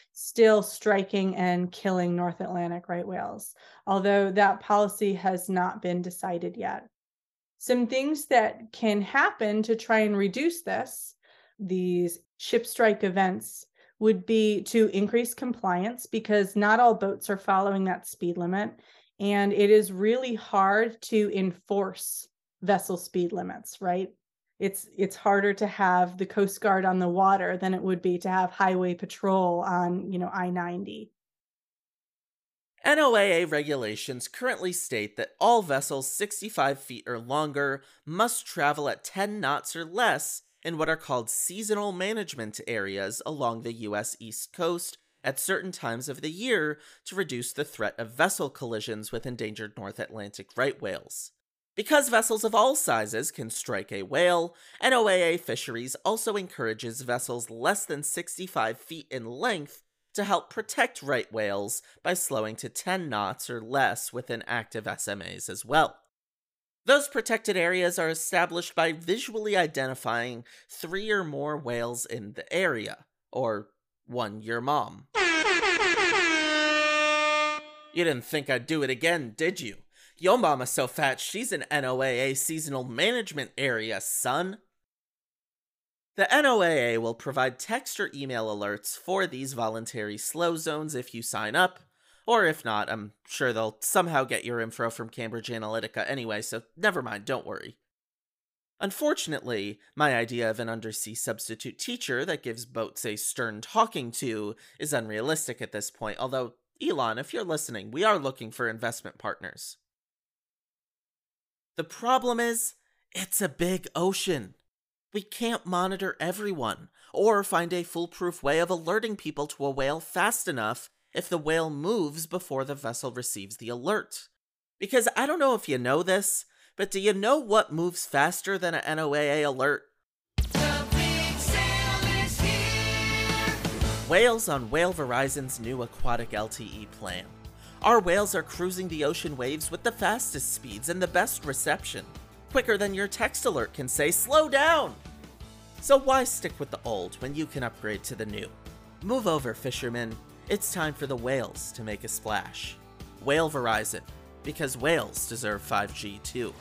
still striking and killing North Atlantic right whales, although that policy has not been decided yet. Some things that can happen to try and reduce this, these ship strike events, would be to increase compliance, because not all boats are following that speed limit, and it is really hard to enforce vessel speed limits, right? It's it's harder to have the Coast Guard on the water than it would be to have highway patrol on, you know, I ninety. N O A A regulations currently state that all vessels sixty-five feet or longer must travel at ten knots or less in what are called seasonal management areas along the U S East Coast at certain times of the year to reduce the threat of vessel collisions with endangered North Atlantic right whales. Because vessels of all sizes can strike a whale, N O A A Fisheries also encourages vessels less than sixty-five feet in length to help protect right whales by slowing to ten knots or less within active S M As as well. Those protected areas are established by visually identifying three or more whales in the area, or one your mom. You didn't think I'd do it again, did you? Yo mama's so fat she's in N O A A seasonal management area, son. The N O A A will provide text or email alerts for these voluntary slow zones if you sign up, or if not, I'm sure they'll somehow get your info from Cambridge Analytica anyway, so never mind, don't worry. Unfortunately, my idea of an undersea substitute teacher that gives boats a stern talking to is unrealistic at this point, although, Elon, if you're listening, we are looking for investment partners. The problem is, it's a big ocean. We can't monitor everyone, or find a foolproof way of alerting people to a whale fast enough if the whale moves before the vessel receives the alert. Because I don't know if you know this, but do you know what moves faster than an N O A A alert? The big sail is here! Whales on Whale Verizon's new aquatic L T E plan. Our whales are cruising the ocean waves with the fastest speeds and the best reception. Quicker than your text alert can say, slow down! So why stick with the old when you can upgrade to the new? Move over, fishermen. It's time for the whales to make a splash. Whale Verizon, because whales deserve five G too.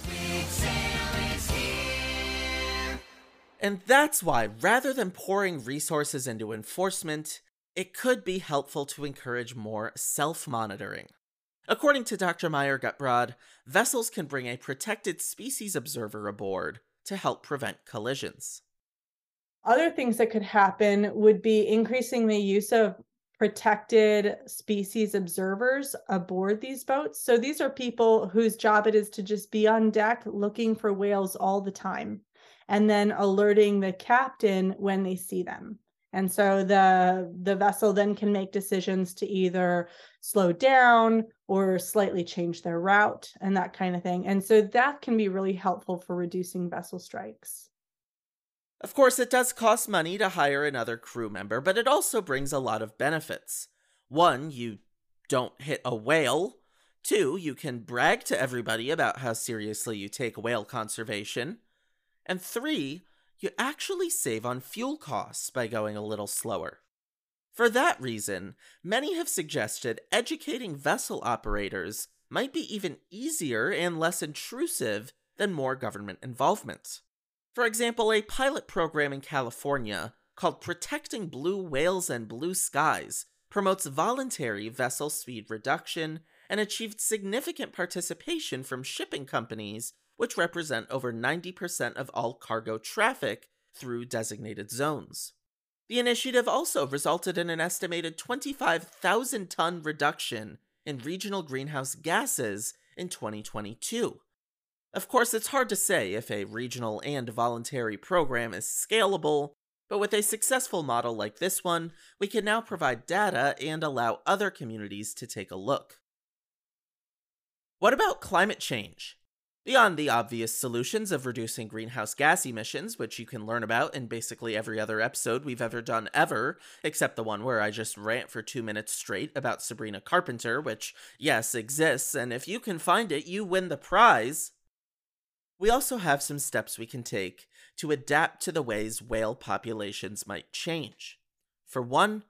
And that's why, rather than pouring resources into enforcement, it could be helpful to encourage more self-monitoring. According to Doctor Meyer Gutbrod, vessels can bring a protected species observer aboard to help prevent collisions. Other things that could happen would be increasing the use of protected species observers aboard these boats. So these are people whose job it is to just be on deck looking for whales all the time, and then alerting the captain when they see them. And so the, the vessel then can make decisions to either slow down or slightly change their route and that kind of thing. And so that can be really helpful for reducing vessel strikes. Of course, it does cost money to hire another crew member, but it also brings a lot of benefits. One, you don't hit a whale. Two, you can brag to everybody about how seriously you take whale conservation. And three, you actually save on fuel costs by going a little slower. For that reason, many have suggested educating vessel operators might be even easier and less intrusive than more government involvement. For example, a pilot program in California called Protecting Blue Whales and Blue Skies promotes voluntary vessel speed reduction and achieved significant participation from shipping companies, which represent over ninety percent of all cargo traffic through designated zones. The initiative also resulted in an estimated twenty-five thousand ton reduction in regional greenhouse gases in twenty twenty-two. Of course, it's hard to say if a regional and voluntary program is scalable, but with a successful model like this one, we can now provide data and allow other communities to take a look. What about climate change? Beyond the obvious solutions of reducing greenhouse gas emissions, which you can learn about in basically every other episode we've ever done ever, except the one where I just rant for two minutes straight about Sabrina Carpenter, which, yes, exists, and if you can find it, you win the prize. We also have some steps we can take to adapt to the ways whale populations might change. For one,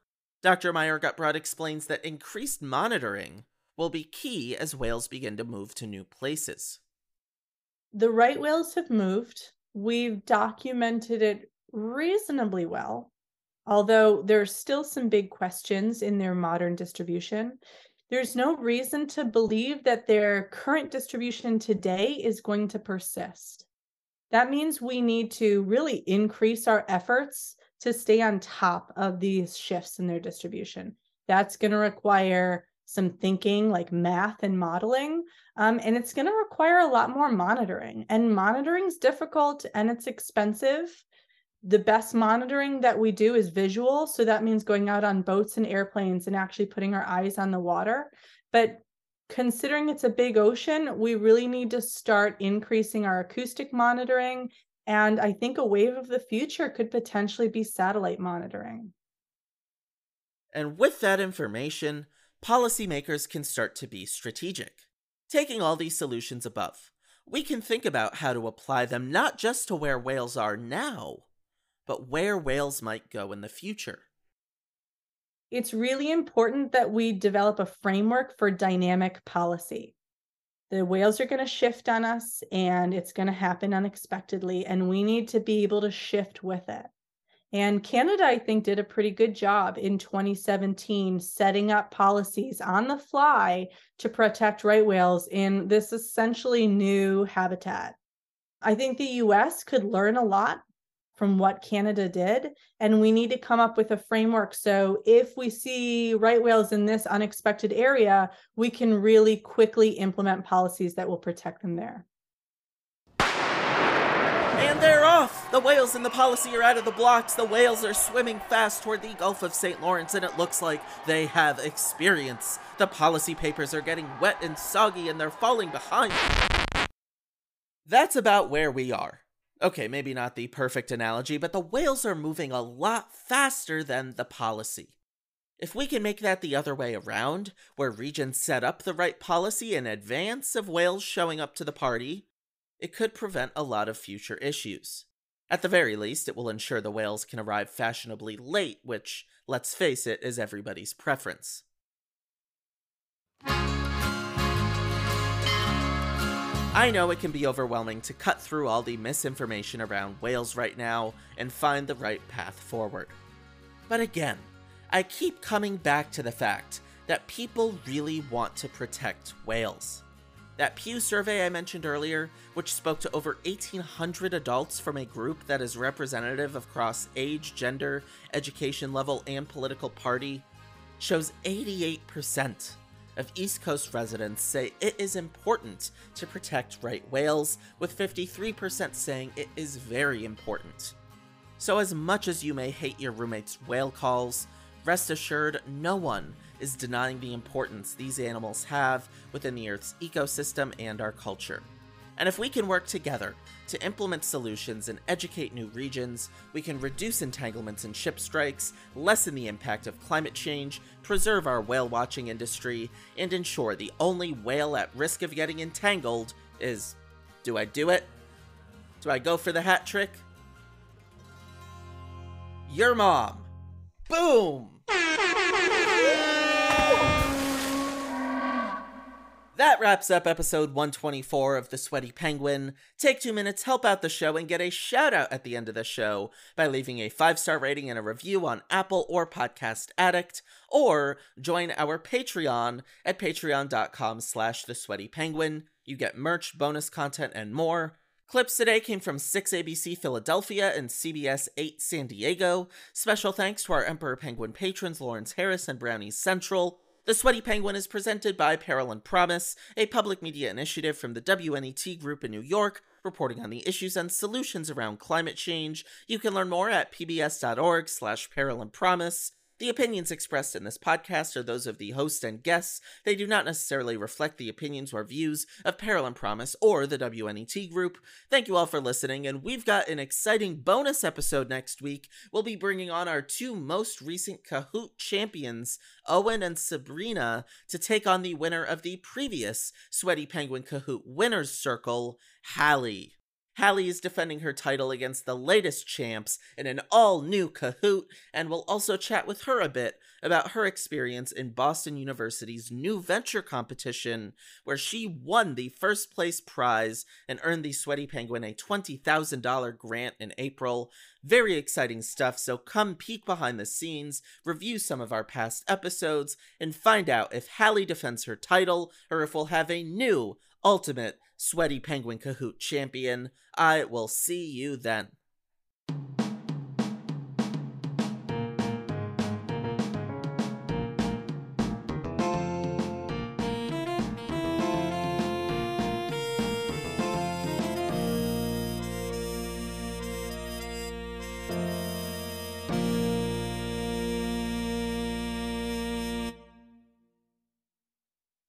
Doctor Meyer Gutbrod explains that increased monitoring will be key as whales begin to move to new places. The right whales have moved. We've documented it reasonably well, although there's still some big questions in their modern distribution. There's no reason to believe that their current distribution today is going to persist. That means we need to really increase our efforts to stay on top of these shifts in their distribution. That's going to require some thinking like math and modeling, um, and it's going to require a lot more monitoring. And monitoring is difficult and it's expensive. The best monitoring that we do is visual. So that means going out on boats and airplanes and actually putting our eyes on the water. But considering it's a big ocean, we really need to start increasing our acoustic monitoring. And I think a wave of the future could potentially be satellite monitoring. And with that information, policymakers can start to be strategic. Taking all these solutions above, we can think about how to apply them not just to where whales are now, but where whales might go in the future. It's really important that we develop a framework for dynamic policy. The whales are going to shift on us, and it's going to happen unexpectedly, and we need to be able to shift with it. And Canada, I think, did a pretty good job in twenty seventeen setting up policies on the fly to protect right whales in this essentially new habitat. I think the U S could learn a lot from what Canada did, and we need to come up with a framework so if we see right whales in this unexpected area, we can really quickly implement policies that will protect them there. And they're off! The whales in the policy are out of the blocks. The whales are swimming fast toward the Gulf of Saint Lawrence, and it looks like they have experience. The policy papers are getting wet and soggy, and they're falling behind. That's about where we are. Okay, maybe not the perfect analogy, but the whales are moving a lot faster than the policy. If we can make that the other way around, where regions set up the right policy in advance of whales showing up to the party, it could prevent a lot of future issues. At the very least, it will ensure the whales can arrive fashionably late, which, let's face it, is everybody's preference. I know it can be overwhelming to cut through all the misinformation around whales right now and find the right path forward. But again, I keep coming back to the fact that people really want to protect whales. That Pew survey I mentioned earlier, which spoke to over eighteen hundred adults from a group that is representative across age, gender, education level, and political party, shows eighty-eight percent of East Coast residents say it is important to protect right whales, with fifty-three percent saying it is very important. So as much as you may hate your roommate's whale calls, rest assured no one is denying the importance these animals have within the Earth's ecosystem and our culture. And if we can work together to implement solutions and educate new regions, we can reduce entanglements and ship strikes, lessen the impact of climate change, preserve our whale watching industry, and ensure the only whale at risk of getting entangled is... do I do it? Do I go for the hat trick? Your mom. Boom! That wraps up episode one twenty-four of The Sweaty Penguin. Take two minutes, help out the show, and get a shout out at the end of the show by leaving a five-star rating and a review on Apple or Podcast Addict, or join our Patreon at patreon.com slash The Sweaty Penguin. You get merch, bonus content, and more. Clips today came from six A B C Philadelphia and C B S eight San Diego. Special thanks to our Emperor Penguin patrons Lawrence Harris and Brownies Central. The Sweaty Penguin is presented by Peril and Promise, a public media initiative from the W N E T Group in New York, reporting on the issues and solutions around climate change. You can learn more at pbs.org slash peril and promise. The opinions expressed in this podcast are those of the host and guests. They do not necessarily reflect the opinions or views of Peril and Promise or the W N E T Group. Thank you all for listening, and we've got an exciting bonus episode next week. We'll be bringing on our two most recent Kahoot champions, Owen and Sabrina, to take on the winner of the previous Sweaty Penguin Kahoot Winners Circle, Hallie. Hallie is defending her title against the latest champs in an all-new Kahoot, and we'll also chat with her a bit about her experience in Boston University's new venture competition, where she won the first place prize and earned the Sweaty Penguin a twenty thousand dollars grant in April. Very exciting stuff, so come peek behind the scenes, review some of our past episodes, and find out if Hallie defends her title, or if we'll have a new Ultimate Sweaty Penguin Kahoot champion. I will see you then.